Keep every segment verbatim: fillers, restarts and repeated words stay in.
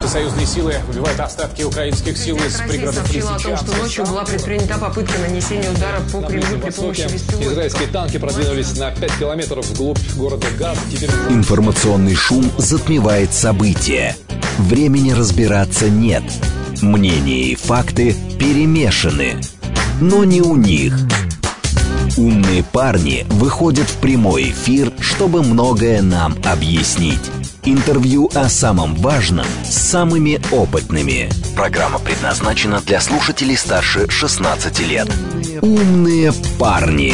Союзные силы выбивают остатки украинских сил из пригородов сообщила о том, что ночью была предпринята попытка нанесения удара по Кремлю при помощи беспилотников. Израильские танки продвинулись на пять километров вглубь города Газ. Теперь... Информационный шум затмевает события. Времени разбираться нет. Мнения и факты перемешаны. Но не у них. Умные парни выходят в прямой эфир, чтобы многое нам объяснить. Интервью о самом важном с самыми опытными. Программа предназначена для слушателей старше шестнадцати лет. Умные парни.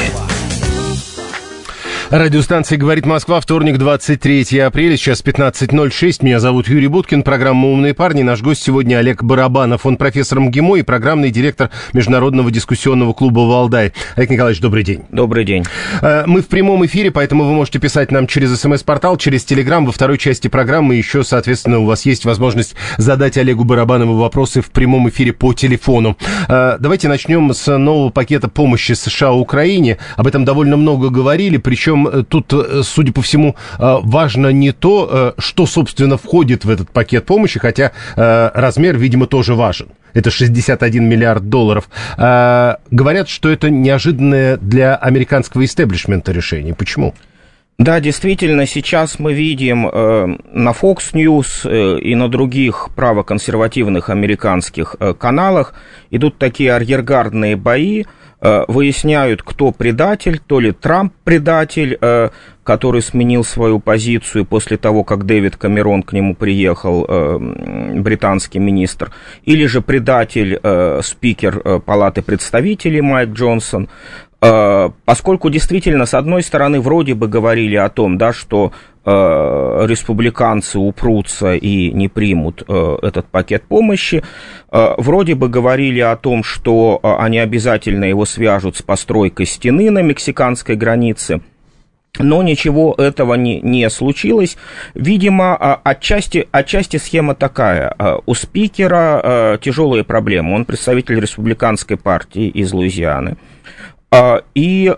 Радиостанция «Говорит Москва», вторник, двадцать третьего апреля, сейчас пятнадцать ноль шесть. Меня зовут Юрий Буткин, программа «Умные парни». Наш гость сегодня Олег Барабанов. Он профессор МГИМО и программный директор Международного дискуссионного клуба «Валдай». Олег Николаевич, добрый день. Добрый день. Мы в прямом эфире, поэтому вы можете писать нам через СМС-портал, через Телеграм. Во второй части программы еще, соответственно, у вас есть возможность задать Олегу Барабанову вопросы в прямом эфире по телефону. Давайте начнем с нового пакета помощи США Украине. Об этом довольно много говорили, причем тут, судя по всему, важно не то, что, собственно, входит в этот пакет помощи, хотя размер, видимо, тоже важен. Это шестьдесят один миллиард долларов. Говорят, что это неожиданное для американского истеблишмента решение. Почему? Да, действительно, сейчас мы видим э, на Fox News э, и на других правоконсервативных американских э, каналах идут такие арьергардные бои, э, выясняют, кто предатель, то ли Трамп предатель, э, который сменил свою позицию после того, как Дэвид Камерон к нему приехал, э, британский министр, или же предатель, э, спикер э, Палаты представителей Майк Джонсон. Поскольку действительно, с одной стороны, вроде бы говорили о том, да, что э, республиканцы упрутся и не примут э, этот пакет помощи, э, вроде бы говорили о том, что э, они обязательно его свяжут с постройкой стены на мексиканской границе. Но ничего этого не, не случилось. Видимо, отчасти, отчасти схема такая. У спикера тяжелые проблемы. Он представитель республиканской партии из Луизианы. И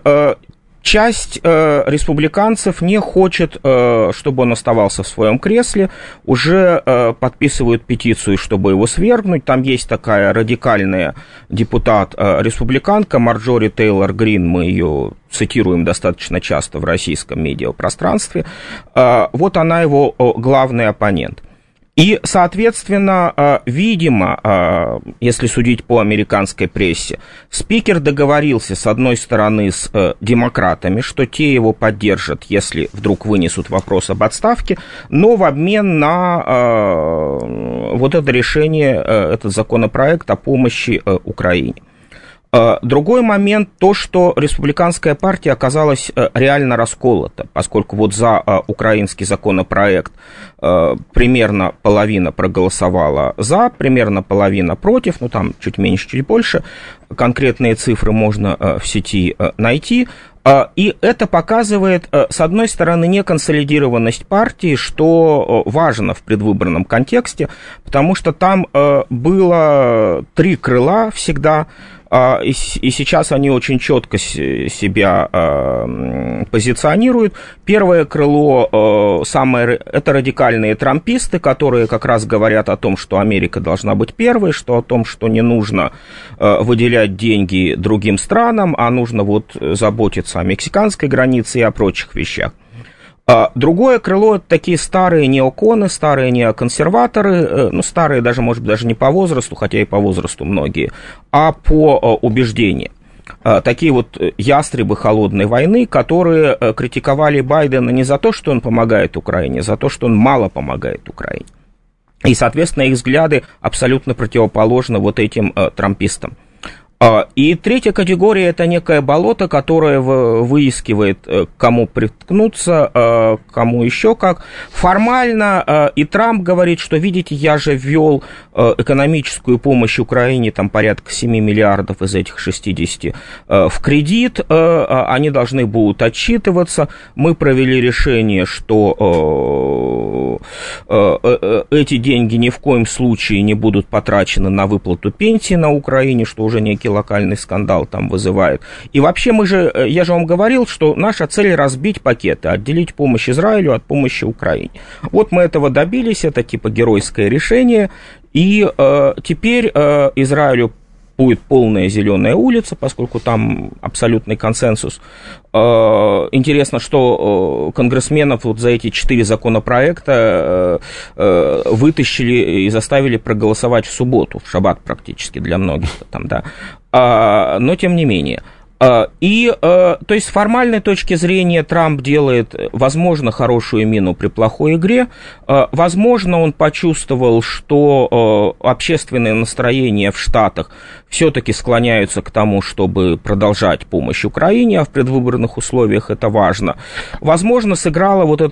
часть республиканцев не хочет, чтобы он оставался в своем кресле, уже подписывают петицию, чтобы его свергнуть. Там есть такая радикальная депутат-республиканка Марджори Тейлор Грин, мы ее цитируем достаточно часто в российском медиапространстве. Вот она его главный оппонент. И, соответственно, видимо, если судить по американской прессе, спикер договорился, с одной стороны, с демократами, что те его поддержат, если вдруг вынесут вопрос об отставке, но в обмен на вот это решение, этот законопроект о помощи Украине. Другой момент, то, что республиканская партия оказалась реально расколота, поскольку вот за украинский законопроект примерно половина проголосовала за, примерно половина против, ну там чуть меньше, чуть больше, конкретные цифры можно в сети найти. И это показывает, с одной стороны, неконсолидированность партии, что важно в предвыборном контексте, потому что там было три крыла всегда, и сейчас они очень четко себя позиционируют. Первое крыло, самое, это радикальные трамписты, которые как раз говорят о том, что Америка должна быть первой, что о том, что не нужно выделять деньги другим странам, а нужно вот заботиться о мексиканской границе и о прочих вещах. Другое крыло — это такие старые неоконы, старые неоконсерваторы, ну, старые даже, может быть, даже не по возрасту, хотя и по возрасту многие, а по убеждениям. Такие вот ястребы холодной войны, которые критиковали Байдена не за то, что он помогает Украине, а за то, что он мало помогает Украине. И, соответственно, их взгляды абсолютно противоположны вот этим трампистам. И третья категория – это некое болото, которое выискивает, кому приткнуться, кому еще как. Формально и Трамп говорит, что, видите, я же ввел экономическую помощь Украине, там порядка семь миллиардов из этих шестидесяти в кредит, они должны будут отчитываться. Мы провели решение, что эти деньги ни в коем случае не будут потрачены на выплату пенсии на Украине, что уже некий всякий локальный скандал там вызывает. И вообще мы же, я же вам говорил, что наша цель разбить пакеты, отделить помощь Израилю от помощи Украине. Вот мы этого добились, это типа геройское решение, и э, теперь э, Израилю будет полная зеленая улица, поскольку там абсолютный консенсус. Интересно, что конгрессменов вот за эти четыре законопроекта вытащили и заставили проголосовать в субботу, в шаббат практически для многих там, да. Но тем не менее. И, то есть, с формальной точки зрения Трамп делает, возможно, хорошую мину при плохой игре, возможно, он почувствовал, что общественные настроения в Штатах все-таки склоняются к тому, чтобы продолжать помощь Украине, а в предвыборных условиях это важно. Возможно, сыграло вот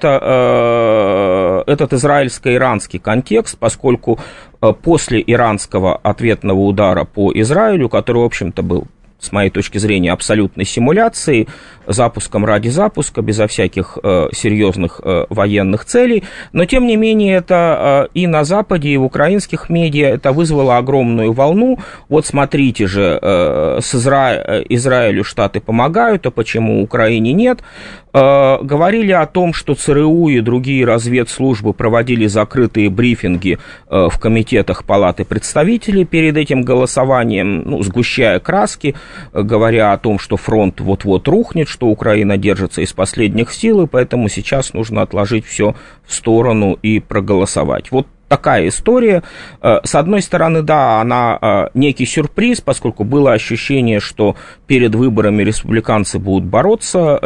это, этот израильско-иранский контекст, поскольку после иранского ответного удара по Израилю, который, в общем-то, был, с моей точки зрения, абсолютной симуляцией, запуском ради запуска, безо всяких э, серьезных э, военных целей, но, тем не менее, это э, и на Западе, и в украинских медиа это вызвало огромную волну. Вот смотрите же, э, с Изра... Израилю Штаты помогают, а почему Украине нет? Э, говорили о том, что ЦРУ и другие разведслужбы проводили закрытые брифинги э, в комитетах Палаты представителей перед этим голосованием, ну, сгущая краски, говоря о том, что фронт вот-вот рухнет, что Украина держится из последних сил, и поэтому сейчас нужно отложить все в сторону и проголосовать. Вот такая история. С одной стороны, да, она некий сюрприз, поскольку было ощущение, что перед выборами республиканцы будут бороться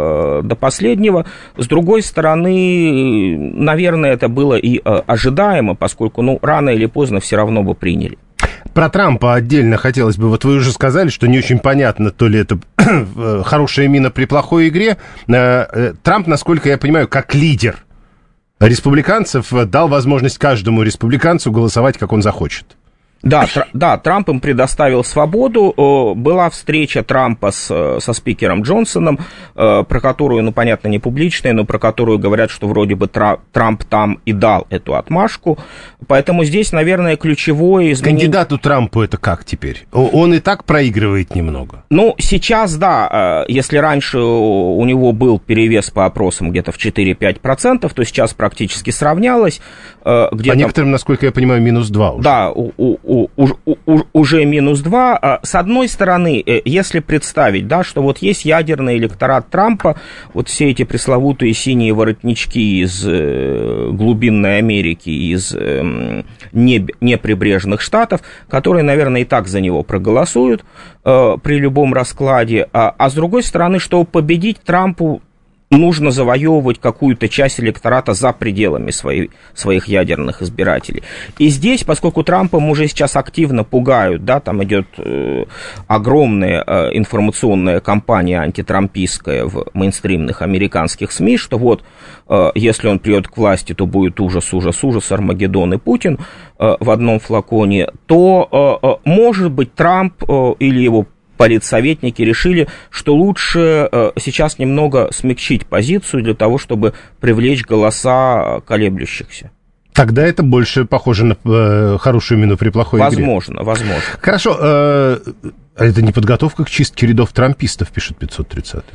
до последнего. С другой стороны, наверное, это было и ожидаемо, поскольку, ну, рано или поздно все равно бы приняли. Про Трампа отдельно хотелось бы, вот вы уже сказали, что не очень понятно, то ли это хорошая мина при плохой игре. Трамп, насколько я понимаю, как лидер республиканцев дал возможность каждому республиканцу голосовать, как он захочет. Да, тр, да, Трамп им предоставил свободу. Была встреча Трампа с, со спикером Джонсоном, про которую, ну, понятно, не публичная, но про которую говорят, что вроде бы Трамп там и дал эту отмашку. Поэтому здесь, наверное, ключевое изменение... Кандидату Трампу это как теперь? Он и так проигрывает немного. Ну, сейчас, да, если раньше у него был перевес по опросам где-то в четыре-пять процентов, то сейчас практически сравнялось. Где-то... По некоторым, насколько я понимаю, минус два уже. Да, у, у, у, у, уже минус два. С одной стороны, если представить, да, что вот есть ядерный электорат Трампа, вот все эти пресловутые синие воротнички из глубинной Америки, из неприбрежных штатов, которые, наверное, и так за него проголосуют при любом раскладе. А, а с другой стороны, чтобы победить Трампу, нужно завоевывать какую-то часть электората за пределами своей, своих ядерных избирателей. И здесь, поскольку Трампом уже сейчас активно пугают, да, там идет э, огромная э, информационная кампания антитрампистская в мейнстримных американских СМИ, что вот, э, если он придет к власти, то будет ужас, ужас, ужас, Армагеддон и Путин э, в одном флаконе, то, э, э, может быть, Трамп э, или его политсоветники решили, что лучше э, сейчас немного смягчить позицию для того, чтобы привлечь голоса колеблющихся. Тогда это больше похоже на э, хорошую мину при плохой возможно, игре. Возможно, возможно. Хорошо. Э, это не подготовка к чистке рядов трампистов, пишет пятьсот тридцатый.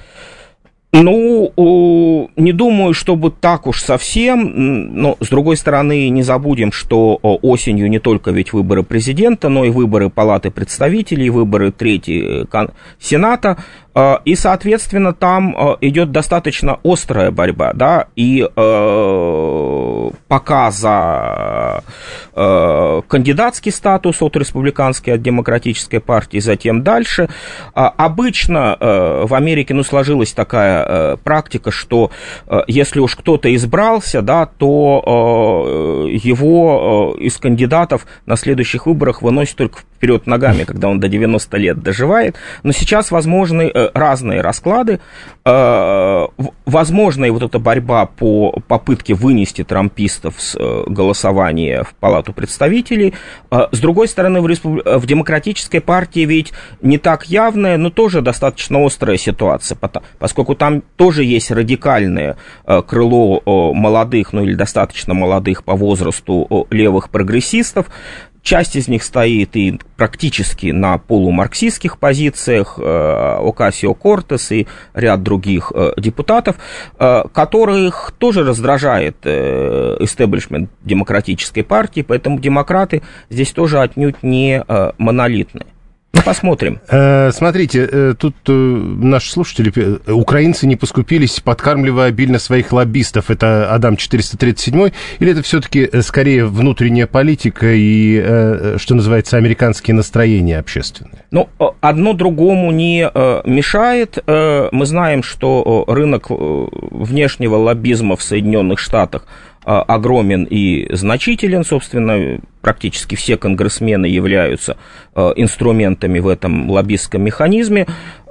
Ну, не думаю, чтобы так уж совсем, но, с другой стороны, не забудем, что осенью не только ведь выборы президента, но и выборы Палаты представителей, выборы Третьей Сената, и, соответственно, там идет достаточно острая борьба, да, и э, пока за э, кандидатский статус от республиканской, от демократической партии, затем дальше. Обычно э, в Америке, ну, сложилась такая э, практика, что э, если уж кто-то избрался, да, то э, его э, из кандидатов на следующих выборах выносят только вперед ногами, когда он до девяноста лет доживает. Но сейчас возможны э, разные расклады. Э, возможна и вот эта борьба по попытке вынести трампистов с э, голосования в Палату представителей. Э, с другой стороны, в, респуб... в демократической партии ведь не так явная, но тоже достаточно острая ситуация, поскольку там тоже есть радикальное э, крыло э, молодых, ну или достаточно молодых по возрасту э, левых прогрессистов. Часть из них стоит и практически на полумарксистских позициях, Окасио-Кортес и ряд других депутатов, которых тоже раздражает истеблишмент демократической партии, поэтому демократы здесь тоже отнюдь не монолитные. Ну, посмотрим. Смотрите, тут наши слушатели, украинцы не поскупились, подкармливая обильно своих лоббистов. Это Адам четыреста тридцать семь, или это все-таки скорее внутренняя политика и, что называется, американские настроения общественные? Ну, одно другому не мешает. Мы знаем, что рынок внешнего лоббизма в Соединенных Штатах огромен и значителен, собственно, практически все конгрессмены являются инструментами в этом лоббистском механизме.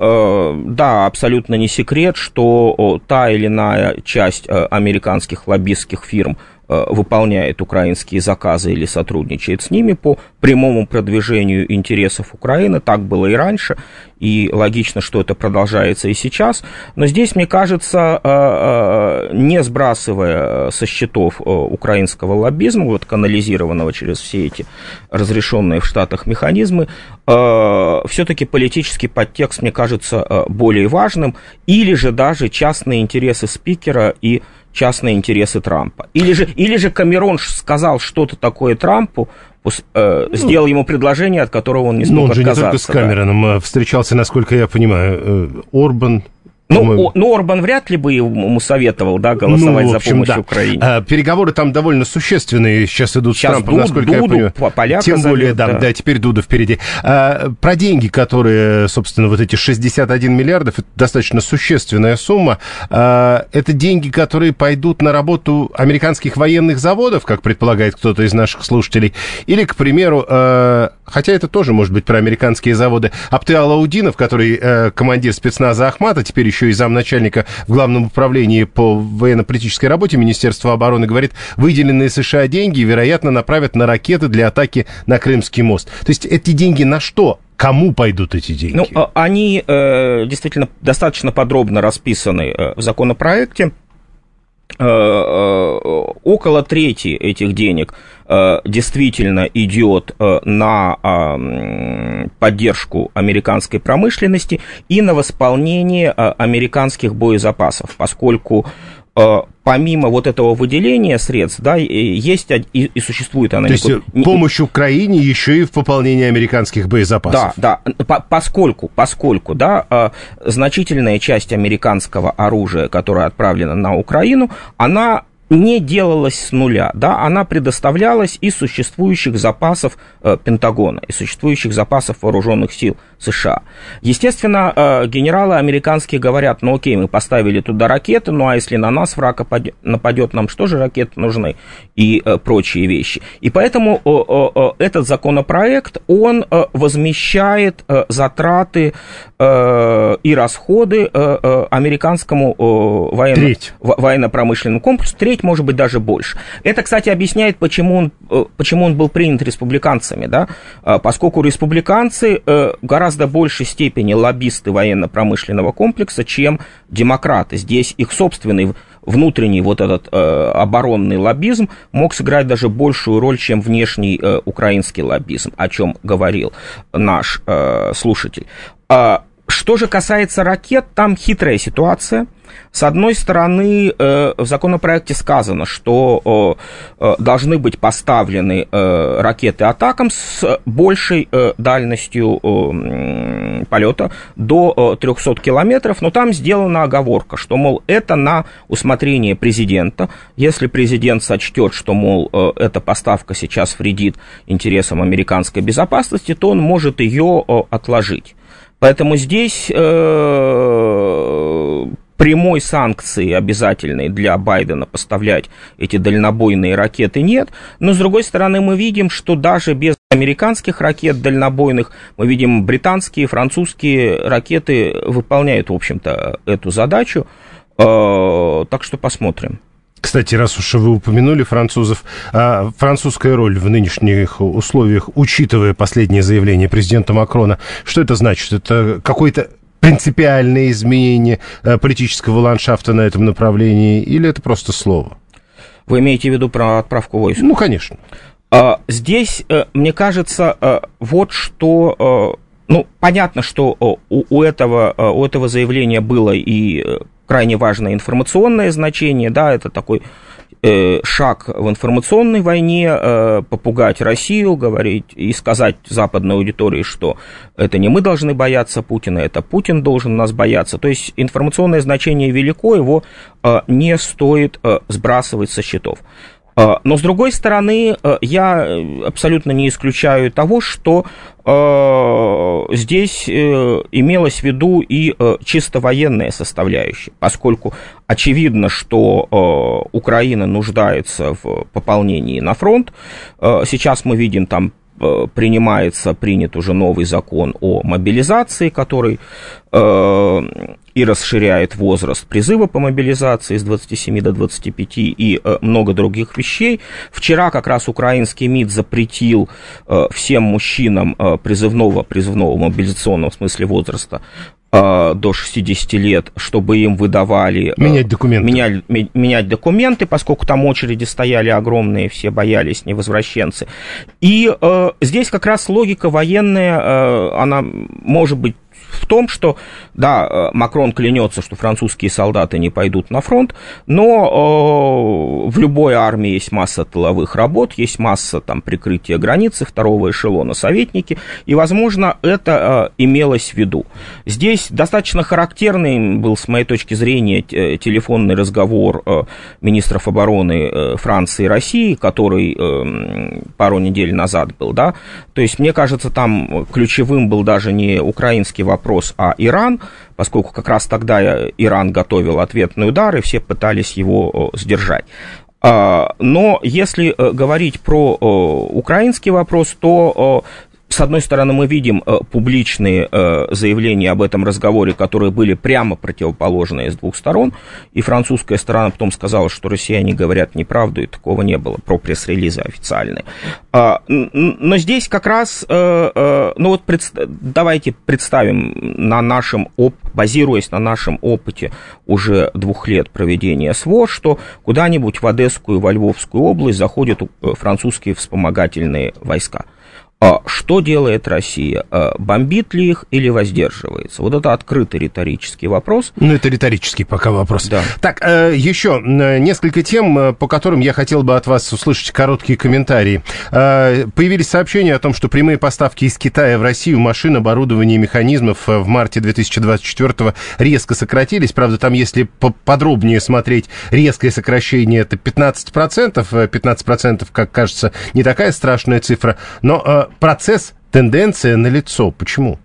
Да, абсолютно не секрет, что та или иная часть американских лоббистских фирм выполняет украинские заказы или сотрудничает с ними по прямому продвижению интересов Украины. Так было и раньше, и логично, что это продолжается и сейчас. Но здесь, мне кажется, не сбрасывая со счетов украинского лоббизма, вот канализированного через все эти разрешенные в Штатах механизмы, все-таки политический подтекст, мне кажется, более важным, или же даже частные интересы спикера и частные интересы Трампа. Или же, или же Камерон сказал что-то такое Трампу, э, ну, сделал ему предложение, от которого он не смог отказаться. Ну, он же не только с Камероном да. встречался, насколько я понимаю, Орбан. Ну, ну, Орбан вряд ли бы ему советовал, да, голосовать ну, общем, за помощь да. Украине. А, переговоры там довольно существенные сейчас идут сейчас с Трампом, Дуд, насколько Дуду, я понимаю. Поляка Тем более, зовет, да, да. да, теперь Дуда впереди. А, про деньги, которые, собственно, вот эти шестьдесят один миллиардов, это достаточно существенная сумма. А, это деньги, которые пойдут на работу американских военных заводов, как предполагает кто-то из наших слушателей, или, к примеру, а, хотя это тоже может быть про американские заводы, Апты Алаудинов, который а, командир спецназа Ахмата, теперь еще и замначальника в Главном управлении по военно-политической работе Министерства обороны, говорит, выделенные США деньги, вероятно, направят на ракеты для атаки на Крымский мост. То есть эти деньги на что? Кому пойдут эти деньги? Ну, они э, действительно достаточно подробно расписаны э, в законопроекте. Э, э, около трети этих денег э, действительно идет э, на э, поддержку американской промышленности и на восполнение э, американских боезапасов, поскольку э, помимо вот этого выделения средств, да, есть и, и существует она... То есть никуда... помощь Украине еще и в пополнении американских боезапасов. Да, да, по поскольку, поскольку, да, значительная часть американского оружия, которое отправлено на Украину, она не делалась с нуля, да, она предоставлялась из существующих запасов э, Пентагона, из существующих запасов вооруженных сил США. Естественно, э, генералы американские говорят, ну окей, мы поставили туда ракеты, ну а если на нас враг нападет, нам что же ракеты нужны и э, прочие вещи. И поэтому э, э, этот законопроект, он э, возмещает э, затраты э, и расходы э, э, американскому э, военно, военно-промышленному комплексу, треть, может быть, даже больше. Это, кстати, объясняет, почему он, почему он был принят республиканцами, да? Поскольку республиканцы гораздо большей степени лоббисты военно-промышленного комплекса, чем демократы. Здесь их собственный внутренний вот этот оборонный лоббизм мог сыграть даже большую роль, чем внешний украинский лоббизм, о чем говорил наш слушатель. Что же касается ракет, там хитрая ситуация. С одной стороны, в законопроекте сказано, что должны быть поставлены ракеты «Атакам» с большей дальностью полета до трехсот километров, но там сделана оговорка, что, мол, это на усмотрение президента. Если президент сочтет, что, мол, эта поставка сейчас вредит интересам американской безопасности, то он может ее отложить. Поэтому здесь э, прямой санкции обязательной для Байдена поставлять эти дальнобойные ракеты нет. Но, с другой стороны, мы видим, что даже без американских ракет дальнобойных, мы видим, британские, французские ракеты выполняют, в общем-то, эту задачу. Э, так что посмотрим. Кстати, раз уж вы упомянули французов, французская роль в нынешних условиях, учитывая последнее заявление президента Макрона, что это значит? Это какое-то принципиальное изменение политического ландшафта на этом направлении, или это просто слово? Вы имеете в виду про отправку войск? Ну, конечно. Здесь, мне кажется, вот что... Ну, понятно, что у, у, этого, у этого заявления было и крайне важное информационное значение, да, это такой э, шаг в информационной войне, э, попугать Россию, говорить и сказать западной аудитории, что это не мы должны бояться Путина, это Путин должен нас бояться. То есть информационное значение велико, его э, не стоит э, сбрасывать со счетов. Но, с другой стороны, я абсолютно не исключаю того, что э, здесь э, имелась в виду и э, чисто военная составляющая, поскольку очевидно, что э, Украина нуждается в пополнении на фронт. Э, сейчас мы видим там, принимается, принят уже новый закон о мобилизации, который э, и расширяет возраст призыва по мобилизации с двадцати семи до двадцати пяти и э, много других вещей. Вчера как раз украинский МИД запретил э, всем мужчинам э, призывного, призывного мобилизационного в смысле возраста до шестидесяти лет, чтобы им выдавали... Менять документы. Менять, менять документы, поскольку там очереди стояли огромные, все боялись, невозвращенцы. И э, здесь как раз логика военная, э, она может быть в том, что, да, Макрон клянется, что французские солдаты не пойдут на фронт, но э, в любой армии есть масса тыловых работ, есть масса там прикрытия границы, второго эшелона советники, и, возможно, это э, имелось в виду. Здесь достаточно характерный был, с моей точки зрения, телефонный разговор э, министров обороны э, Франции и России, который э, пару недель назад был, да, то есть, мне кажется, там ключевым был даже не украинский вопрос, вопрос, а Иран, поскольку как раз тогда Иран готовил ответный удар, и все пытались его сдержать. Но если говорить про украинский вопрос, то... С одной стороны, мы видим э, публичные э, заявления об этом разговоре, которые были прямо противоположные с двух сторон, и французская сторона потом сказала, что россияне говорят неправду, и такого не было, про пресс-релизы официальные. А, но здесь как раз, э, э, ну вот пред, давайте представим на нашем, оп, базируясь на нашем опыте уже двух лет проведения СВО, что куда-нибудь в Одесскую, во Львовскую область заходят французские вспомогательные войска. Что делает Россия? Бомбит ли их или воздерживается? Вот это открытый риторический вопрос. Ну, это риторический пока вопрос. Да. Так, еще несколько тем, по которым я хотел бы от вас услышать короткие комментарии. Появились сообщения о том, что прямые поставки из Китая в Россию машин, оборудования и механизмов в марте две тысячи двадцать четвёртого резко сократились. Правда, там, если подробнее смотреть, резкое сокращение — это пятнадцать процентов. пятнадцать процентов, как кажется, не такая страшная цифра, но... Процесс, тенденция налицо. Почему?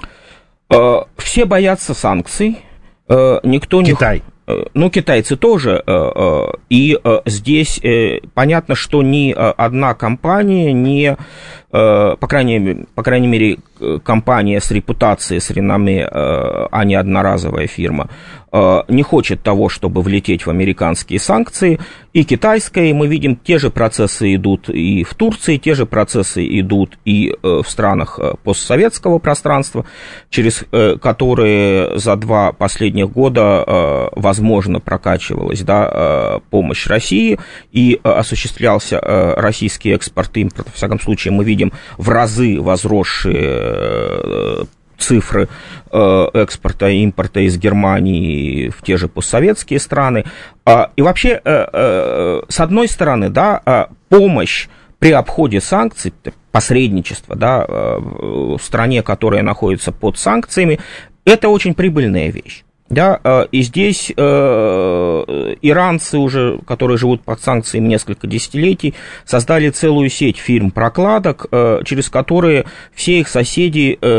Все боятся санкций. Никто не... Китай. Ну, китайцы тоже. И здесь понятно, что ни одна компания, ни, по крайней, по крайней мере, компания с репутацией, с реноме, а не одноразовая фирма, не хочет того, чтобы влететь в американские санкции. И китайская, и мы видим, те же процессы идут и в Турции, те же процессы идут и в странах постсоветского пространства, через которые за два последних года, возможно, прокачивалась, да, помощь России и осуществлялся российский экспорт и импорт. Во всяком случае, мы видим в разы возросшие цифры экспорта и импорта из Германии в те же постсоветские страны. И вообще, с одной стороны, да, помощь при обходе санкций, посредничество, да, в стране, которая находится под санкциями, это очень прибыльная вещь. Да, и здесь э, иранцы уже, которые живут под санкциями несколько десятилетий, создали целую сеть фирм-прокладок, э, через которые все их соседи э,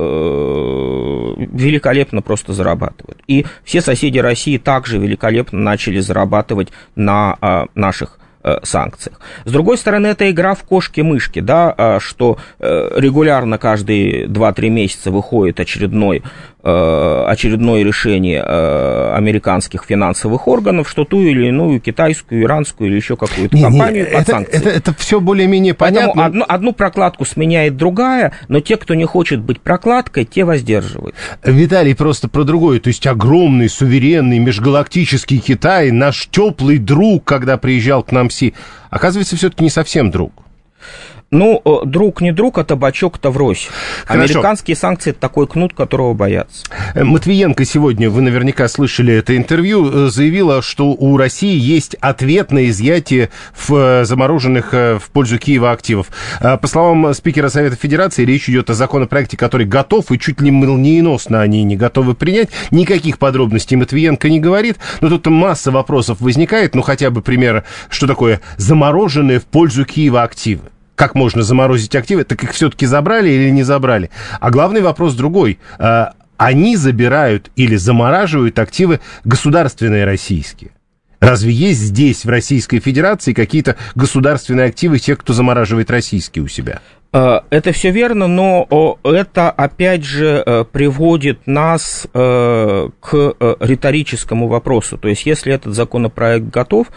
великолепно просто зарабатывают. И все соседи России также великолепно начали зарабатывать на э, наших санкциях. С другой стороны, это игра в кошки-мышки, да, что регулярно каждые два-три месяца выходит очередной, очередное решение американских финансовых органов, что ту или иную китайскую, иранскую или еще какую-то не, компанию не, под это, санкции. Это, это все более-менее понятно. Поэтому одну, одну прокладку сменяет другая, но те, кто не хочет быть прокладкой, те воздерживают. Виталий, просто про другое. То есть огромный, суверенный, межгалактический Китай, наш теплый друг, когда приезжал к нам, оказывается, все-таки не совсем друг. Ну, друг не друг, а табачок-то врозь. Хорошо. Американские санкции – это такой кнут, которого боятся. Матвиенко сегодня, вы наверняка слышали это интервью, заявила, что у России есть ответ на изъятие в замороженных в пользу Киева активов. По словам спикера Совета Федерации, речь идет о законопроекте, который готов, и чуть ли молниеносно они не готовы принять. Никаких подробностей Матвиенко не говорит, но тут масса вопросов возникает. Ну, хотя бы пример, что такое замороженные в пользу Киева активы. Как можно заморозить активы? Так их все-таки забрали или не забрали? А главный вопрос другой. Они забирают или замораживают активы государственные российские. Разве есть здесь, в Российской Федерации, какие-то государственные активы тех, кто замораживает российские у себя? Это все верно, но это, опять же, приводит нас к риторическому вопросу. То есть, если этот законопроект готов,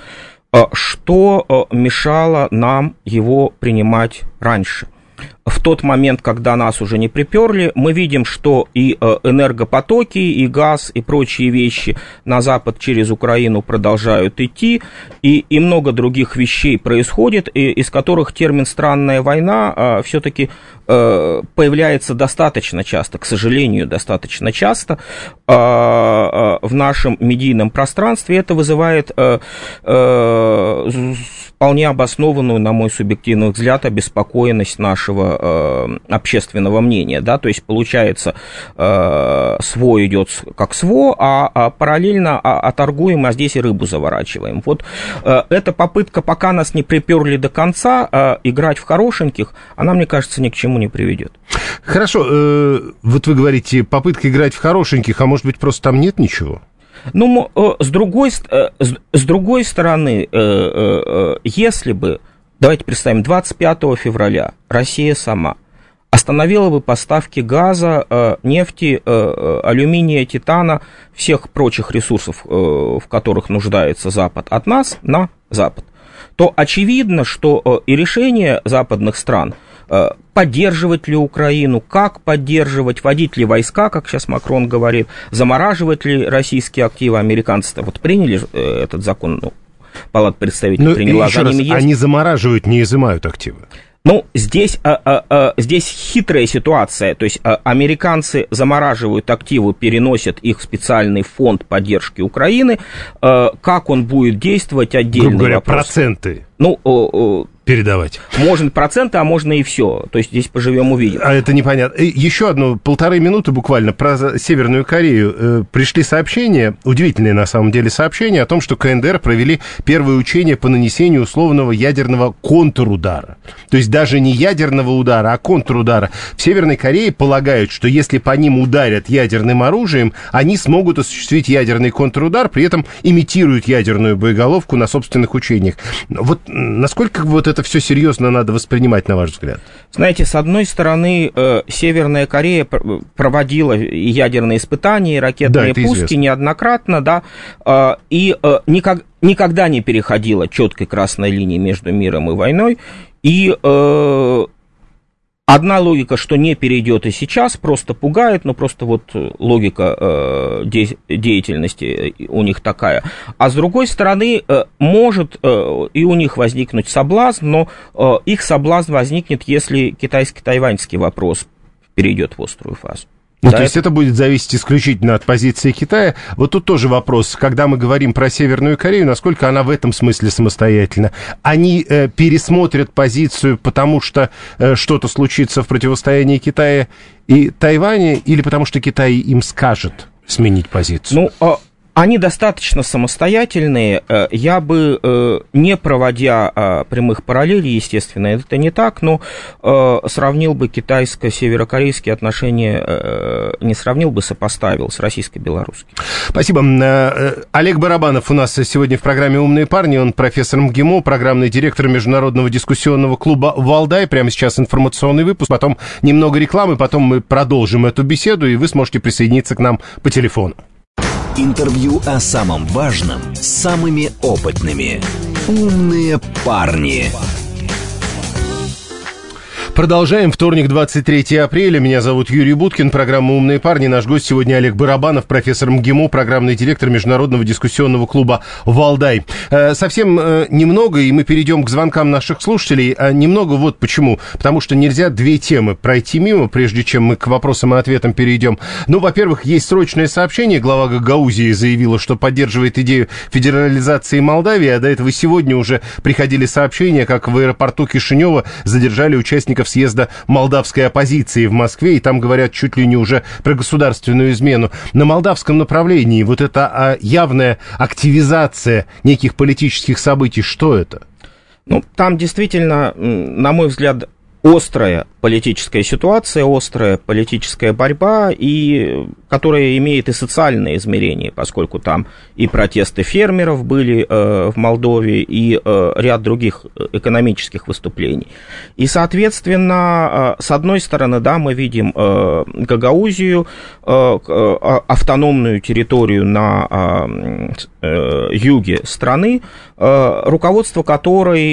что мешало нам его принимать раньше? В тот момент, когда нас уже не приперли, мы видим, что и энергопотоки, и газ, и прочие вещи на запад через Украину продолжают идти, и, и много других вещей происходит, и, из которых термин «странная война» а, все-таки а, появляется достаточно часто, к сожалению, достаточно часто а, а, в нашем медийном пространстве. Это вызывает а, а, вполне обоснованную, на мой субъективный взгляд, обеспокоенность нашего э, общественного мнения, да, то есть получается э, СВО идет как СВО, а, а параллельно а, а торгуем, а здесь и рыбу заворачиваем. Вот э, эта попытка, пока нас не приперли до конца, э, играть в хорошеньких, она, мне кажется, ни к чему не приведет. Хорошо, э, вот вы говорите, попытка играть в хорошеньких, а может быть, просто там нет ничего? Ну, с другой, с другой стороны, если бы, давайте представим, двадцать пятого февраля Россия сама остановила бы поставки газа, нефти, алюминия, титана, всех прочих ресурсов, в которых нуждается Запад, от нас на Запад, то очевидно, что и решение западных стран поддерживать ли Украину, как поддерживать, вводить ли войска, как сейчас Макрон говорит, замораживать ли российские активы. Американцы-то вот приняли этот закон, ну, Палата представителей приняла. Еще раз, они замораживают, не изымают активы. Ну, здесь, а, а, а, здесь хитрая ситуация, то есть а, американцы замораживают активы, переносят их в специальный фонд поддержки Украины, а, как он будет действовать, отдельный грубо говоря, вопрос. Проценты. Ну, о, о, передавать. Можно проценты, а можно и все. То есть здесь поживем, увидим. А это непонятно. Еще одну полторы минуты буквально про Северную Корею. Пришли сообщения, удивительные на самом деле сообщения, о том, что КНДР провели первые учения по нанесению условного ядерного контрудара. То есть даже не ядерного удара, а контрудара. В Северной Корее полагают, что если по ним ударят ядерным оружием, они смогут осуществить ядерный контрудар, при этом имитируют ядерную боеголовку на собственных учениях. Вот насколько вот это все серьезно надо воспринимать, на ваш взгляд? Знаете, с одной стороны, э, Северная Корея проводила и ядерные испытания, и ракетные да, пуски известно. неоднократно, да, э, и э, никак, никогда не переходила четкой красной линии между миром и войной, и э, одна логика, что не перейдет и сейчас, просто пугает, но просто вот логика э, де- деятельности у них такая. А с другой стороны, э, может э, и у них возникнуть соблазн, но э, их соблазн возникнет, если китайско-тайваньский вопрос перейдет в острую фазу. Ну, да, то есть это... это будет зависеть исключительно от позиции Китая. Вот тут тоже вопрос, когда мы говорим про Северную Корею, насколько она в этом смысле самостоятельна? Они э, пересмотрят позицию, потому что э, что-то случится в противостоянии Китая и Тайваня, или потому что Китай им скажет сменить позицию? Ну, они достаточно самостоятельные. Я бы, не проводя прямых параллелей, естественно, это не так, но сравнил бы китайско-северокорейские отношения, не сравнил бы, сопоставил с российско-белорусскими. Спасибо. Олег Барабанов у нас сегодня в программе «Умные парни». Он профессор МГИМО, программный директор Международного дискуссионного клуба «Валдай». Прямо сейчас информационный выпуск, потом немного рекламы, потом мы продолжим эту беседу, и вы сможете присоединиться к нам по телефону. Интервью о самом важном с самыми опытными. «Умные парни». Продолжаем. Вторник, двадцать третьего апреля. Меня зовут Юрий Буткин. Программа «Умные парни». Наш гость сегодня Олег Барабанов, профессор МГИМО, программный директор Международного дискуссионного клуба «Валдай». Совсем немного, и мы перейдем к звонкам наших слушателей. Немного вот почему. Потому что нельзя две темы пройти мимо, прежде чем мы к вопросам и ответам перейдем. Ну, во-первых, есть срочное сообщение. Глава Гагаузии заявила, что поддерживает идею федерализации Молдавии, а до этого сегодня уже приходили сообщения, как в аэропорту Кишинева задержали участников съезда молдавской оппозиции в Москве, и там говорят чуть ли не уже про государственную измену. На молдавском направлении вот эта явная активизация неких политических событий, что это? Ну, там действительно, на мой взгляд, острая политическая ситуация, острая политическая борьба, и, которая имеет и социальные измерения, поскольку там и протесты фермеров были э, в Молдове, и э, ряд других экономических выступлений. И, соответственно, э, с одной стороны, да, мы видим э, Гагаузию, э, э, автономную территорию на э, э, юге страны, э, руководство которой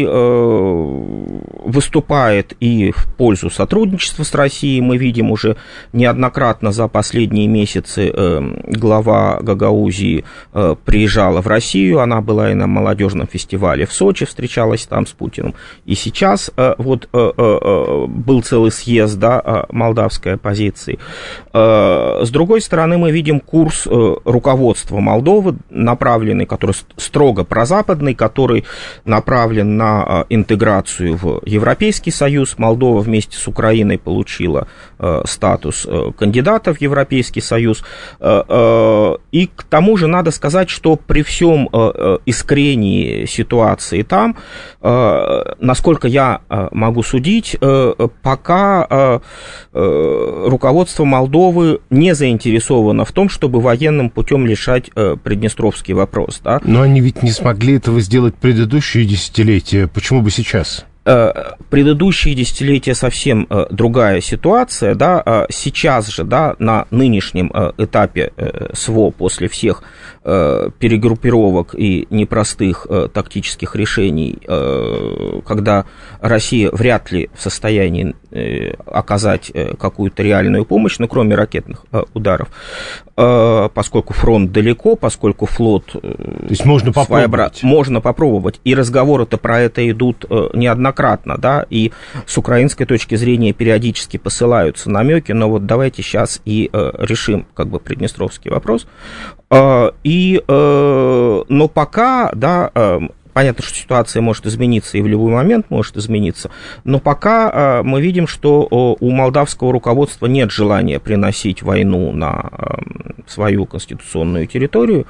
э, выступает и в пользу сотрудничества с Россией. Мы видим уже неоднократно за последние месяцы э, глава Гагаузии э, приезжала в Россию, она была и на молодежном фестивале в Сочи, встречалась там с Путиным. И сейчас э, вот э, э, был целый съезд, да, молдавской оппозиции. Э, с другой стороны, мы видим курс э, руководства Молдовы, направленный, который строго прозападный, который направлен на э, интеграцию в Европейский Союз. Молдова вместе с Украиной получила э, статус э, кандидата в Европейский Союз. Э, э, и к тому же надо сказать, что при всем э, искренней ситуации там, э, насколько я э, могу судить, э, пока э, э, руководство Молдовы не заинтересовано в том, чтобы военным путем решать э, приднестровский вопрос. Да? Но они ведь не смогли этого сделать предыдущие десятилетия. Почему бы сейчас? Предыдущие десятилетия совсем другая ситуация, да, сейчас же, да, на нынешнем этапе СВО, после всех перегруппировок и непростых тактических решений, когда Россия вряд ли в состоянии оказать какую-то реальную помощь, ну, кроме ракетных ударов, поскольку фронт далеко, поскольку флот... То есть можно попробовать. Можно попробовать, и разговоры-то про это идут неоднократно, да, и с украинской точки зрения периодически посылаются намеки, но вот давайте сейчас и решим, как бы, приднестровский вопрос. И, но пока, да, понятно, что ситуация может измениться и в любой момент может измениться, но пока мы видим, что у молдавского руководства нет желания приносить войну на свою конституционную территорию.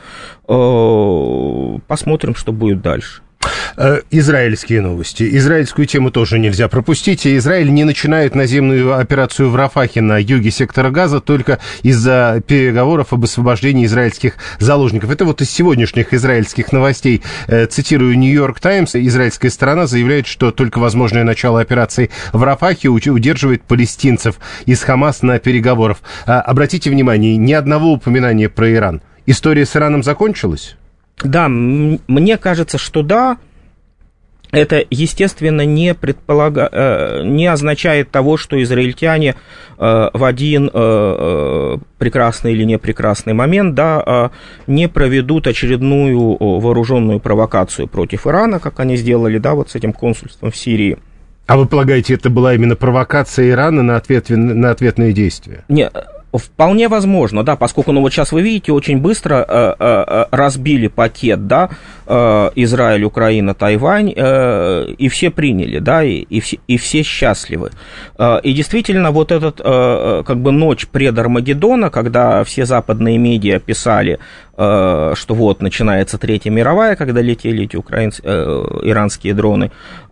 Посмотрим, что будет дальше. Израильские новости. Израильскую тему тоже нельзя пропустить. Израиль не начинает наземную операцию в Рафахе на юге сектора Газа только из-за переговоров об освобождении израильских заложников. Это вот из сегодняшних израильских новостей. Цитирую Нью-Йорк Таймс. Израильская сторона заявляет, что только возможное начало операции в Рафахе удерживает палестинцев из Хамас на переговорах. Обратите внимание, ни одного упоминания про Иран. История с Ираном закончилась? Да, мне кажется, что да. Это, естественно, не, предполага... не означает того, что израильтяне в один прекрасный или непрекрасный момент, да, не проведут очередную вооруженную провокацию против Ирана, как они сделали, да, вот с этим консульством в Сирии. А вы полагаете, это была именно провокация Ирана на, ответ... на ответные действия? Нет. Вполне возможно, да, поскольку, ну, вот сейчас вы видите, очень быстро э, э, разбили пакет, да, э, Израиль, Украина, Тайвань, э, и все приняли, да, и, и, все, и все счастливы. Э, и действительно, вот этот, э, как бы, ночь пред-Армагеддона, когда все западные медиа писали, э, что вот начинается Третья мировая, когда летели эти украинцы, э, иранские дроны,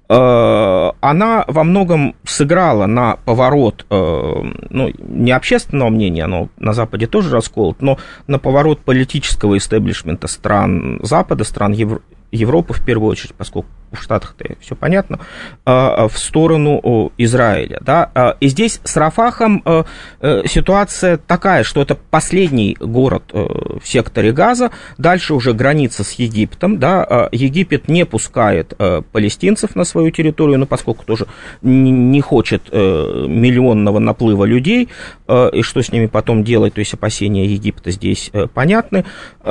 она во многом сыграла на поворот, ну, не общественного мнения, оно на Западе тоже расколото, но на поворот политического истеблишмента стран Запада, стран Евро- Европы в первую очередь, поскольку в Штатах-то все понятно, в сторону Израиля. Да? И здесь с Рафахом ситуация такая, что это последний город в секторе Газа, дальше уже граница с Египтом. Да? Египет не пускает палестинцев на свою территорию, ну, поскольку тоже не хочет миллионного наплыва людей, и что с ними потом делать, то есть опасения Египта здесь понятны.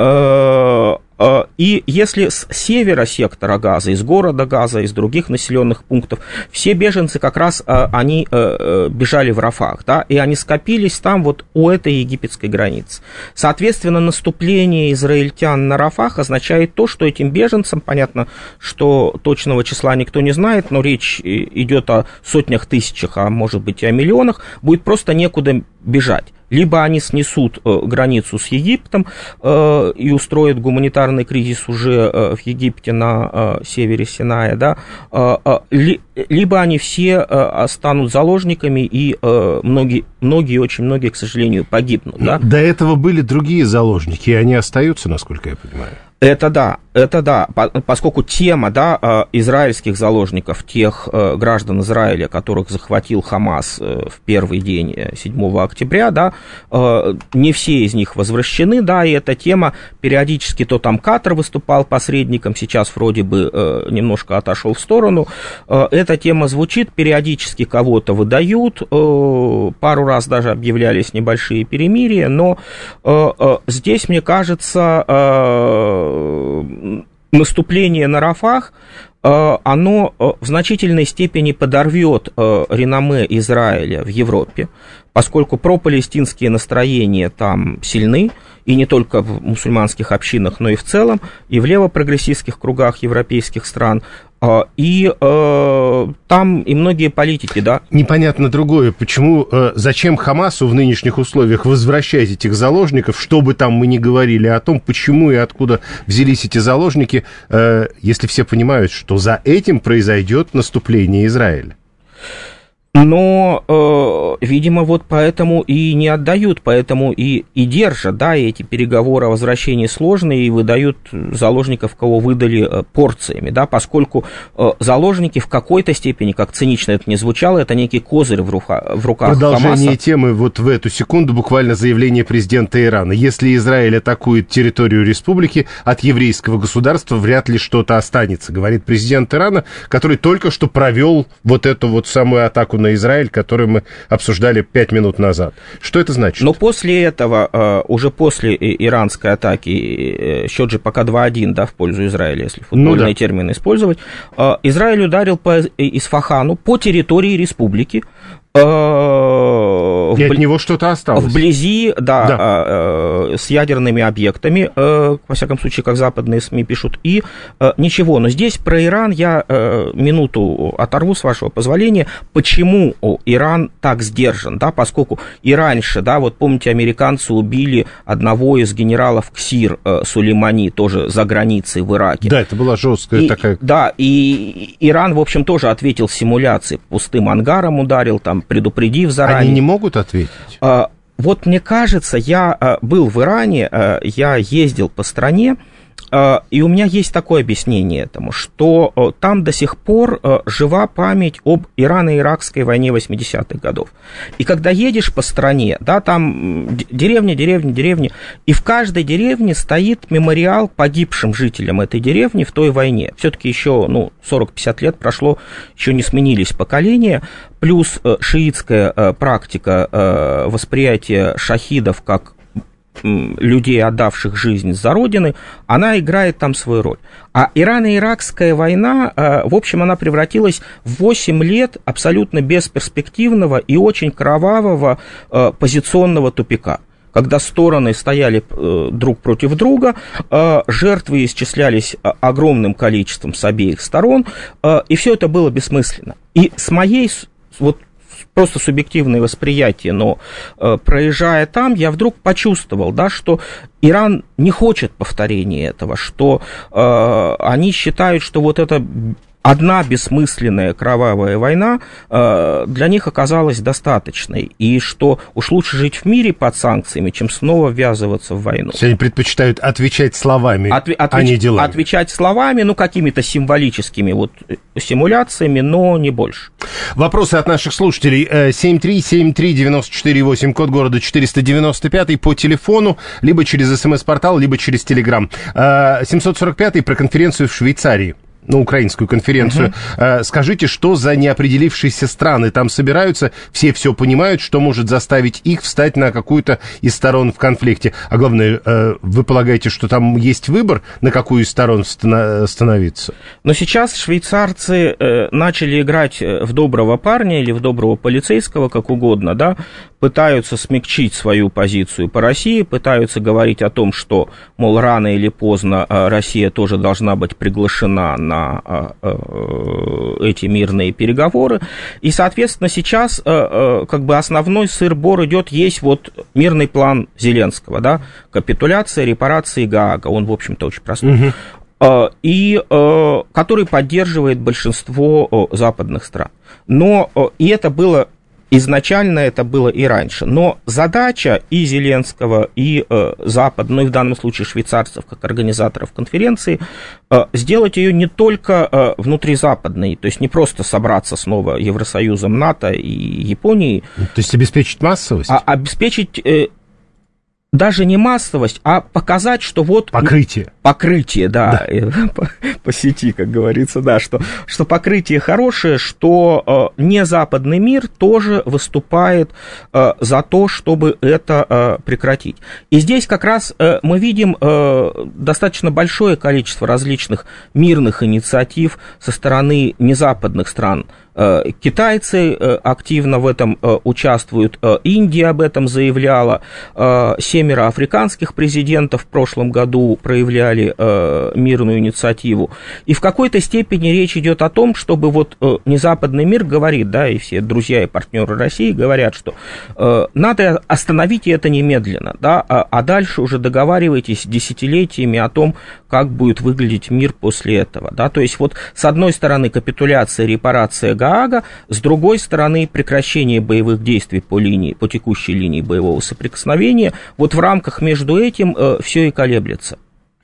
И если с севера сектора Газа, из города Газа, из других населенных пунктов, все беженцы как раз, они бежали в Рафах, да, и они скопились там вот у этой египетской границы. Соответственно, наступление израильтян на Рафах означает то, что этим беженцам, понятно, что точного числа никто не знает, но речь идет о сотнях тысячах, а может быть и о миллионах, будет просто некуда бежать. Либо они снесут э, границу с Египтом э, и устроят гуманитарный кризис уже э, в Египте на э, севере Синая, да, э, э, ли, либо они все э, станут заложниками, и э, многие, многие, очень многие, к сожалению, погибнут. Да? До этого были другие заложники, и они остаются, насколько я понимаю. Это да, это да, поскольку тема, да, израильских заложников, тех граждан Израиля, которых захватил Хамас в первый день седьмого октября, да, не все из них возвращены, да, и эта тема периодически, то там Катар выступал посредником, сейчас вроде бы немножко отошел в сторону, эта тема звучит, периодически кого-то выдают, пару раз даже объявлялись небольшие перемирия, но здесь, мне кажется, наступление на Рафах, оно в значительной степени подорвет реноме Израиля в Европе, поскольку пропалестинские настроения там сильны, и не только в мусульманских общинах, но и в целом, и в левопрогрессистских кругах европейских стран, и э, там и многие политики, да. Непонятно другое, почему, э, зачем Хамасу в нынешних условиях возвращать этих заложников, что бы там мы ни говорили о том, почему и откуда взялись эти заложники, э, если все понимают, что за этим произойдет наступление Израиля. Но, э, видимо, вот поэтому и не отдают, поэтому и, и держат, да, и эти переговоры о возвращении сложные, и выдают заложников, кого выдали э, порциями, да, поскольку э, заложники в какой-то степени, как цинично это ни звучало, это некий козырь в, рука, в руках Продолжение Хамаса. темы вот в эту секунду буквально заявление президента Ирана. Если Израиль атакует территорию республики, от еврейского государства вряд ли что-то останется, говорит президент Ирана, который только что провел вот эту вот самую атаку на Израиль, который мы обсуждали пять минут назад. Что это значит? Но после этого, уже после иранской атаки, счет же пока два один, да, в пользу Израиля, если футбольные ну, да. термины использовать, Израиль ударил по Исфахану, по территории республики. И от него что-то осталось. Вблизи, да, да. Э, с ядерными объектами, э, во всяком случае, как западные СМИ пишут, и э, ничего. Но здесь про Иран я э, минуту оторву, с вашего позволения. Почему Иран так сдержан, да, поскольку и раньше, да, вот помните, американцы убили одного из генералов КСИР, э, Сулеймани, тоже за границей в Ираке. Да, это была жесткая и, такая... Да, и Иран, в общем, тоже ответил симуляцией, пустым ангаром ударил, там, предупредив заранее. Они не могут ответить? А, вот мне кажется, я а, был в Иране, а, я ездил по стране, а, и у меня есть такое объяснение этому, что а, там до сих пор а, жива память об Ирано-Иракской войне восьмидесятых годов. И когда едешь по стране, да, там деревня, деревня, деревня, и в каждой деревне стоит мемориал погибшим жителям этой деревни в той войне. Все-таки еще, ну, сорок-пятьдесят лет прошло, еще не сменились поколения. Плюс э, шиитская э, практика э, восприятия шахидов как э, людей, отдавших жизнь за родины, она играет там свою роль. А Ирано-Иракская война, э, в общем, она превратилась в восемь лет абсолютно бесперспективного и очень кровавого э, позиционного тупика, когда стороны стояли э, друг против друга, э, жертвы исчислялись огромным количеством с обеих сторон, э, и все это было бессмысленно. И с моей... Вот просто субъективное восприятие, но э, проезжая там, я вдруг почувствовал, да, что Иран не хочет повторения этого, что э, они считают, что вот это одна бессмысленная кровавая война для них оказалась достаточной, и что уж лучше жить в мире под санкциями, чем снова ввязываться в войну. Они предпочитают отвечать словами, Отв... а не делами. Отвечать словами, ну, какими-то символическими вот симуляциями, но не больше. Вопросы от наших слушателей. семь три семь три девять четыре восемь, код города четыреста девяносто пять, по телефону, либо через СМС-портал, либо через Телеграм. семьсот сорок пятый про конференцию в Швейцарии. На украинскую конференцию. Uh-huh. Скажите, что за неопределившиеся страны там собираются? Все все понимают, что может заставить их встать на какую-то из сторон в конфликте. А главное, вы полагаете, что там есть выбор, на какую из сторон становиться? Но сейчас швейцарцы начали играть в доброго парня или в доброго полицейского, как угодно, да, пытаются смягчить свою позицию по России, пытаются говорить о том, что, мол, рано или поздно Россия тоже должна быть приглашена на на эти мирные переговоры. И, соответственно, сейчас как бы основной сыр-бор идет, есть вот мирный план Зеленского, да, капитуляция, репарации, Гаага, он, в общем-то, очень простой. Угу. И который поддерживает большинство западных стран. Но и это было изначально, это было и раньше. Но задача и Зеленского, и э, Запада, ну и в данном случае швейцарцев, как организаторов конференции, э, сделать ее не только э, внутризападной, то есть не просто собраться снова Евросоюзом, НАТО и Японией. То есть обеспечить массовость? А обеспечить... Э, даже не массовость, а показать, что вот... Покрытие. Покрытие, да, да. По, по сети, как говорится, да, что, что покрытие хорошее, что э, незападный мир тоже выступает э, за то, чтобы это э, прекратить. И здесь как раз э, мы видим э, достаточно большое количество различных мирных инициатив со стороны незападных стран. Китайцы активно в этом участвуют, Индия об этом заявляла, семеро африканских президентов в прошлом году проявляли мирную инициативу. И в какой-то степени речь идет о том, чтобы вот незападный мир говорит, да, и все друзья и партнеры России говорят, что надо остановить это немедленно, да, а дальше уже договаривайтесь десятилетиями о том, как будет выглядеть мир после этого, да, то есть вот с одной стороны капитуляция, репарация Гаага, с другой стороны прекращение боевых действий по линии, по текущей линии боевого соприкосновения, вот в рамках между этим э, все и колеблется.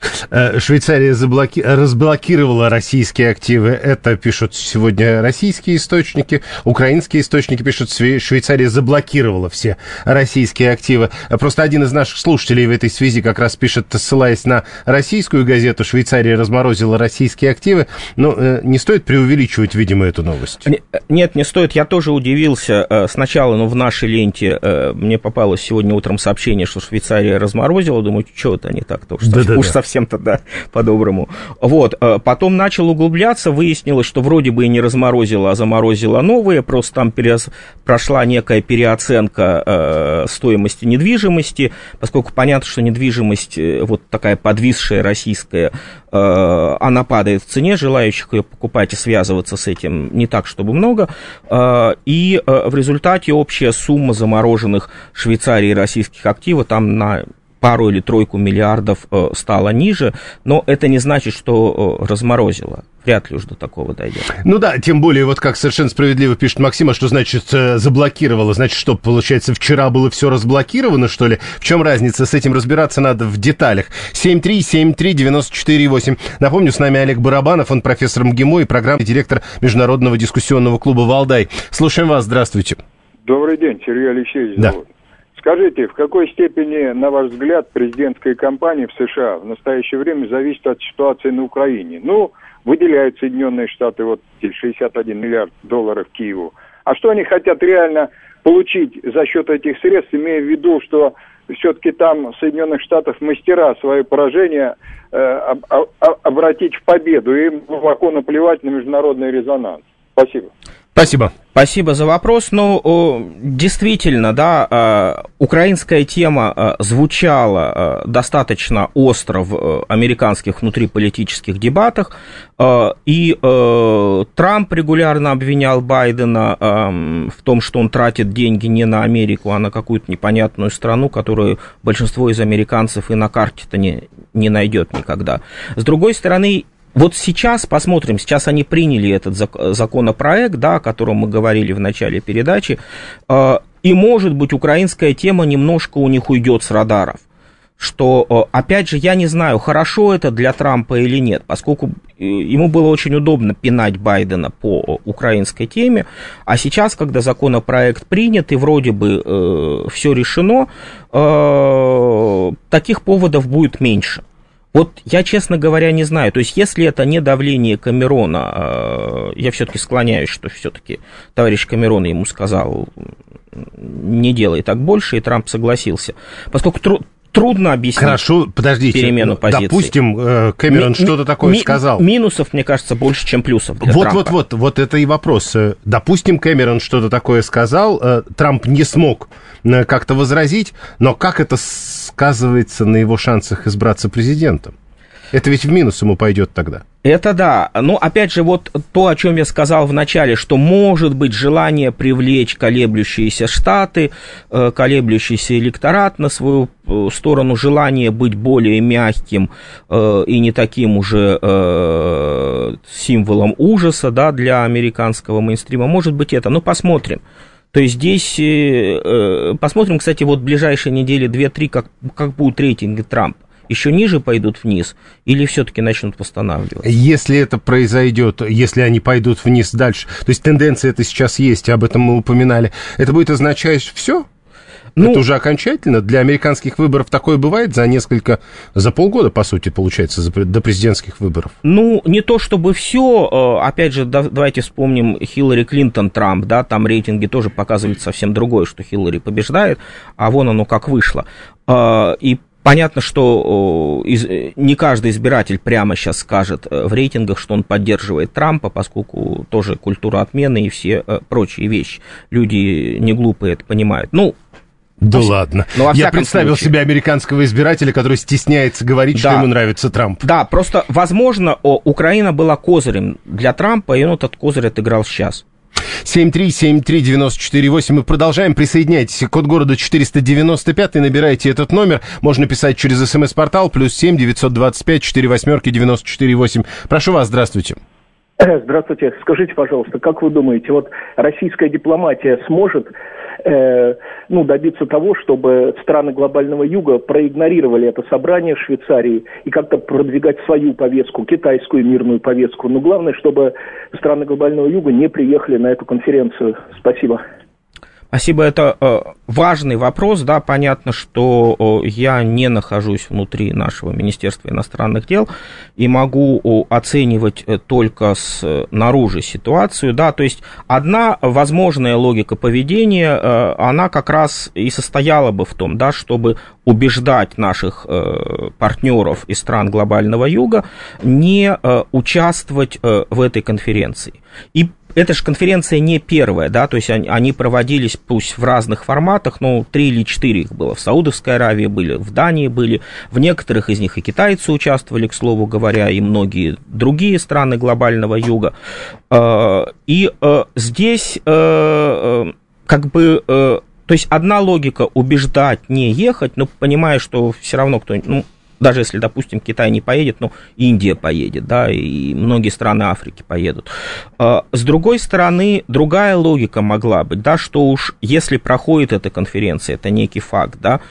Швейцария заблоки... разблокировала российские активы. Это пишут сегодня российские источники. Украинские источники пишут, Швейцария заблокировала все российские активы. Просто один из наших слушателей в этой связи как раз пишет, ссылаясь на российскую газету, Швейцария разморозила российские активы. Но не стоит преувеличивать, видимо, эту новость. Нет, не стоит. Я тоже удивился. Сначала, ну, в нашей ленте мне попалось сегодня утром сообщение, что Швейцария разморозила. Думаю, что это не так-то уж, да, уж да, совсем всем-то, да, по-доброму. Вот, потом начал углубляться, выяснилось, что вроде бы и не разморозила, а заморозила новые, просто там перес... прошла некая переоценка э, стоимости недвижимости, поскольку понятно, что недвижимость, вот такая подвисшая российская, э, она падает в цене, желающих ее покупать и связываться с этим не так, чтобы много, э, и э, в результате общая сумма замороженных Швейцарией российских активов там на пару или тройку миллиардов э, стало ниже, но это не значит, что э, разморозило. Вряд ли уж до такого дойдет. Ну да, тем более, вот как совершенно справедливо пишет Максима, что значит э, заблокировало, значит, что, получается, вчера было все разблокировано, что ли? В чем разница? С этим разбираться надо в деталях. семь три семь три девять четыре восемь. Напомню, с нами Олег Барабанов, он профессор МГИМО и программный директор Международного дискуссионного клуба «Валдай». Слушаем вас, здравствуйте. Добрый день, Сергей Алексеевич да. зовут. Скажите, в какой степени, на ваш взгляд, президентская кампания в США в настоящее время зависит от ситуации на Украине? Ну, выделяют Соединенные Штаты вот шестьдесят один миллиард долларов Киеву. А что они хотят реально получить за счет этих средств, имея в виду, что все-таки там в Соединенных Штатах мастера свое поражение э, об, об, обратить в победу, и им глубоко наплевать на международный резонанс? Спасибо. Спасибо. Спасибо за вопрос. Ну, действительно, да, украинская тема звучала достаточно остро в американских внутриполитических дебатах, и Трамп регулярно обвинял Байдена в том, что он тратит деньги не на Америку, а на какую-то непонятную страну, которую большинство из американцев и на карте-то не, не найдет никогда. С другой стороны, вот сейчас посмотрим, сейчас они приняли этот законопроект, да, о котором мы говорили в начале передачи, и, может быть, украинская тема немножко у них уйдет с радаров. Что, опять же, я не знаю, хорошо это для Трампа или нет, поскольку ему было очень удобно пинать Байдена по украинской теме, а сейчас, когда законопроект принят и вроде бы э, все решено, э, таких поводов будет меньше. Вот я, честно говоря, не знаю. То есть, если это не давление Камерона, э, я все-таки склоняюсь, что все-таки товарищ Камерон ему сказал, не делай так больше, и Трамп согласился. Поскольку тру- трудно объяснить. Хорошо, подождите, перемену позиции. Допустим, Кэмерон ми- что-то такое ми- сказал. Минусов, мне кажется, больше, чем плюсов для вот, Трампа. Вот, вот, вот, вот это и вопрос. Допустим, Кэмерон что-то такое сказал, Трамп не смог как-то возразить, но как это сказывается на его шансах избраться президентом? Это ведь в минус ему пойдет тогда. Это да. Но, опять же, вот то, о чем я сказал в начале, что может быть желание привлечь колеблющиеся штаты, колеблющийся электорат на свою сторону, желание быть более мягким и не таким уже символом ужаса, да, для американского мейнстрима. Может быть это. Но посмотрим. То есть здесь, посмотрим, кстати, вот в ближайшие недели две-три, как, как будут рейтинги Трампа. Еще ниже пойдут вниз или все-таки начнут восстанавливаться? Если это произойдет, если они пойдут вниз дальше, то есть тенденция это сейчас есть, об этом мы упоминали, это будет означать все? Ну, это уже окончательно? Для американских выборов такое бывает за несколько, за полгода, по сути, получается, до президентских выборов? Ну, не то чтобы все. Опять же, давайте вспомним Хиллари Клинтон, Трамп, да, там рейтинги тоже показывают совсем другое, что Хиллари побеждает, а вон оно как вышло. И понятно, что не каждый избиратель прямо сейчас скажет в рейтингах, что он поддерживает Трампа, поскольку тоже культура отмены и все прочие вещи. Люди не глупые это понимают. Ну, да во ладно. Но Я представил случае. себе американского избирателя, который стесняется говорить, да. что ему нравится Трамп. Да, просто, возможно, Украина была козырем для Трампа, и он этот козырь отыграл сейчас. семь три семь три девять четыре восемь. Мы продолжаем. Присоединяйтесь. Код города четыреста девяносто пять. Набирайте этот номер. Можно писать через СМС-портал. Плюс семь девятьсот двадцать пять четыре восьмерки девяносто четыре восемь. Прошу вас, здравствуйте. Здравствуйте. Скажите, пожалуйста, как вы думаете, вот российская дипломатия сможет э, ну, добиться того, чтобы страны глобального юга проигнорировали это собрание в Швейцарии и как-то продвигать свою повестку, китайскую мирную повестку? Но главное, чтобы страны глобального юга не приехали на эту конференцию. Спасибо. Спасибо, это э, важный вопрос, да, понятно, что э, я не нахожусь внутри нашего Министерства иностранных дел и могу э, оценивать э, только снаружи ситуацию, да, то есть одна возможная логика поведения, э, она как раз и состояла бы в том, да, чтобы убеждать наших э, партнеров из стран глобального юга не э, участвовать э, в этой конференции. И эта же конференция не первая, да, то есть они, они проводились, пусть в разных форматах, но три или четыре их было. В Саудовской Аравии были, в Дании были, в некоторых из них и китайцы участвовали, к слову говоря, и многие другие страны глобального юга. И здесь как бы, то есть одна логика убеждать не ехать, но понимая, что все равно кто-нибудь, ну, даже если, допустим, Китай не поедет, но Индия поедет, да, и многие страны Африки поедут. С другой стороны, другая логика могла быть, да, что уж если проходит эта конференция, это некий факт, да,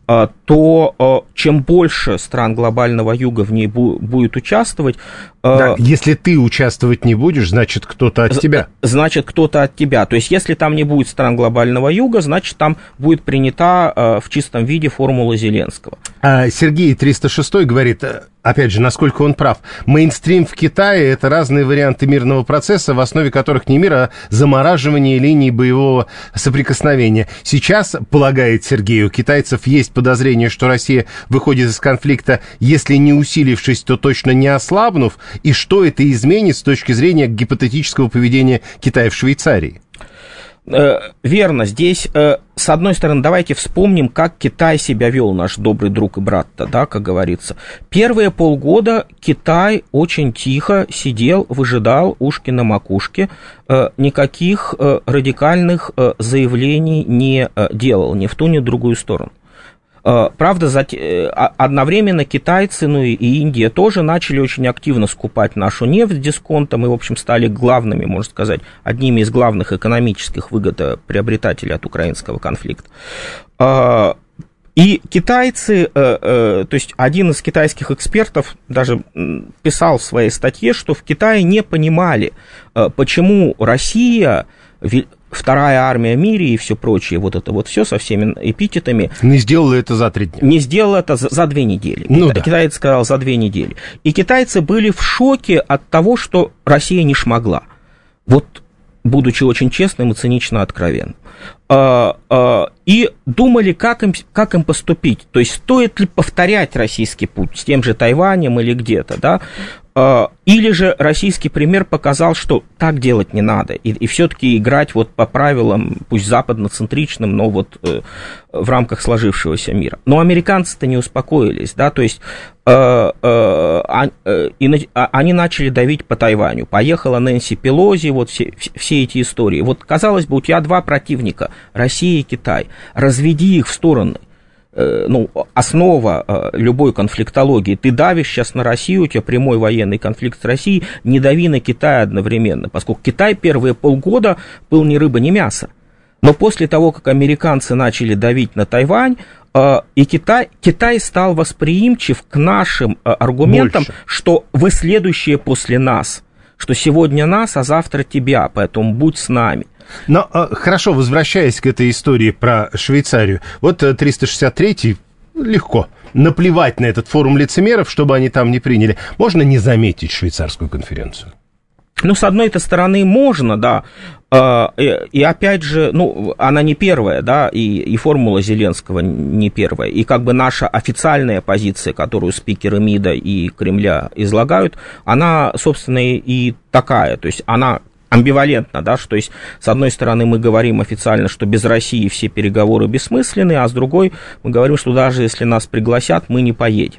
то чем больше стран глобального юга в ней будет участвовать... Да, если ты участвовать не будешь, значит, кто-то от тебя. Значит, кто-то от тебя. То есть, если там не будет стран глобального юга, значит, там будет принята в чистом виде формула Зеленского. А Сергей триста шесть говорит, опять же, насколько он прав, мейнстрим в Китае – это разные варианты мирного процесса, в основе которых не мир, а замораживание линий боевого соприкосновения. Сейчас, полагает Сергей, у китайцев есть подозрение, что Россия выходит из конфликта, если не усилившись, то точно не ослабнув, и что это изменит с точки зрения гипотетического поведения Китая в Швейцарии? Верно. Здесь, с одной стороны, давайте вспомним, как Китай себя вел, наш добрый друг и брат-то, да, как говорится. Первые полгода Китай очень тихо сидел, выжидал ушки на макушке, никаких радикальных заявлений не делал ни в ту, ни в другую сторону. Правда, одновременно китайцы, ну и Индия тоже начали очень активно скупать нашу нефть с дисконтом и, в общем, стали главными, можно сказать, одними из главных экономических выгодоприобретателей от украинского конфликта. И китайцы, то есть один из китайских экспертов даже писал в своей статье, что в Китае не понимали, почему Россия, вторая армия в мире и все прочее, вот это вот все со всеми эпитетами. Не сделала это за три дня. Не сделала это за, за две недели. Ну, Китай, да. Китаец сказал за две недели. И китайцы были в шоке от того, что Россия не шмогла. Вот, будучи очень честным и цинично откровенным. И думали, как им, как им поступить. То есть, стоит ли повторять российский путь с тем же Тайванем или где-то, да? Или же российский пример показал, что так делать не надо, и, и все-таки играть вот по правилам, пусть западноцентричным, но вот э, в рамках сложившегося мира. Но американцы-то не успокоились, да, то есть э, э, э, и, э, они начали давить по Тайваню. Поехала Нэнси Пелози, вот все, все эти истории. Вот, казалось бы, у тебя два противника, Россия и Китай, разведи их в стороны. Ну, основа любой конфликтологии. Ты давишь сейчас на Россию, у тебя прямой военный конфликт с Россией, не дави на Китай одновременно, поскольку Китай первые полгода был ни рыба, ни мясо. Но после того, как американцы начали давить на Тайвань, и Китай, Китай стал восприимчив к нашим аргументам, больше. Что вы следующие после нас, что сегодня нас, а завтра тебя, поэтому будь с нами. Но хорошо, возвращаясь к этой истории про Швейцарию, вот триста шестьдесят третий легко наплевать на этот форум лицемеров, чтобы они там не приняли. Можно не заметить швейцарскую конференцию? Ну, с одной-то стороны, можно, да. И опять же, ну, она не первая, да, и, и формула Зеленского не первая. И как бы наша официальная позиция, которую спикеры МИДа и Кремля излагают, она, собственно, и такая. То есть она амбивалентно, да, что есть, с одной стороны, мы говорим официально, что без России все переговоры бессмысленны, а с другой мы говорим, что даже если нас пригласят, мы не поедем.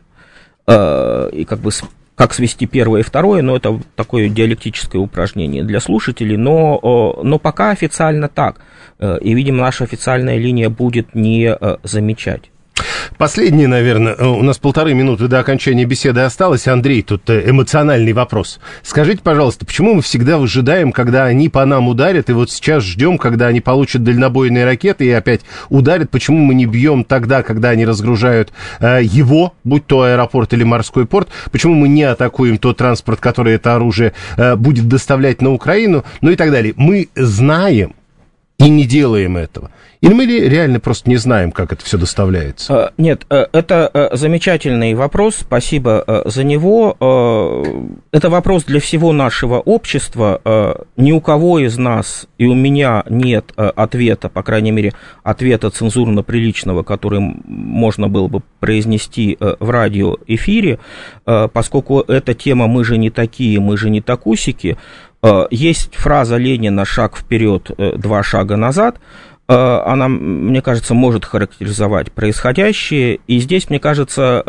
И как бы как свести первое и второе, но это такое диалектическое упражнение для слушателей, но, но пока официально так, и, видимо, наша официальная линия будет не замечать. Последнее, наверное, у нас полторы минуты до окончания беседы осталось. Андрей, тут эмоциональный вопрос. Скажите, пожалуйста, почему мы всегда выжидаем, когда они по нам ударят, и вот сейчас ждем, когда они получат дальнобойные ракеты и опять ударят? Почему мы не бьем тогда, когда они разгружают э, его, будь то аэропорт или морской порт? Почему мы не атакуем тот транспорт, который это оружие э, будет доставлять на Украину? Ну и так далее. Мы знаем и не делаем этого. Или мы реально просто не знаем, как это все доставляется? Нет, это замечательный вопрос, спасибо за него. Это вопрос для всего нашего общества. Ни у кого из нас и у меня нет ответа, по крайней мере, ответа цензурно-приличного, который можно было бы произнести в радиоэфире, поскольку эта тема «мы же не такие, мы же не такусики». Есть фраза Ленина «шаг вперед, два шага назад». Она, мне кажется, может характеризовать происходящее. И здесь, мне кажется,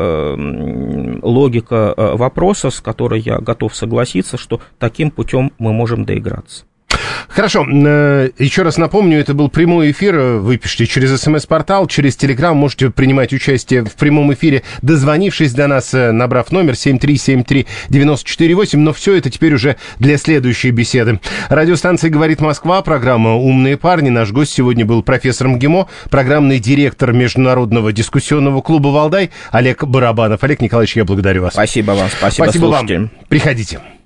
логика вопроса, с которой я готов согласиться, что таким путем мы можем доиграться. Хорошо, еще раз напомню, это был прямой эфир, вы пишите через СМС-портал, через Телеграм, можете принимать участие в прямом эфире, дозвонившись до нас, набрав номер семь три семь три девять четыре восемь, но все это теперь уже для следующей беседы. Радиостанция «Говорит Москва», программа «Умные парни», наш гость сегодня был профессор МГИМО, программный директор Международного дискуссионного клуба «Валдай» Олег Барабанов. Олег Николаевич, я благодарю вас. Спасибо вам, спасибо, спасибо слушателям. Вам. Приходите.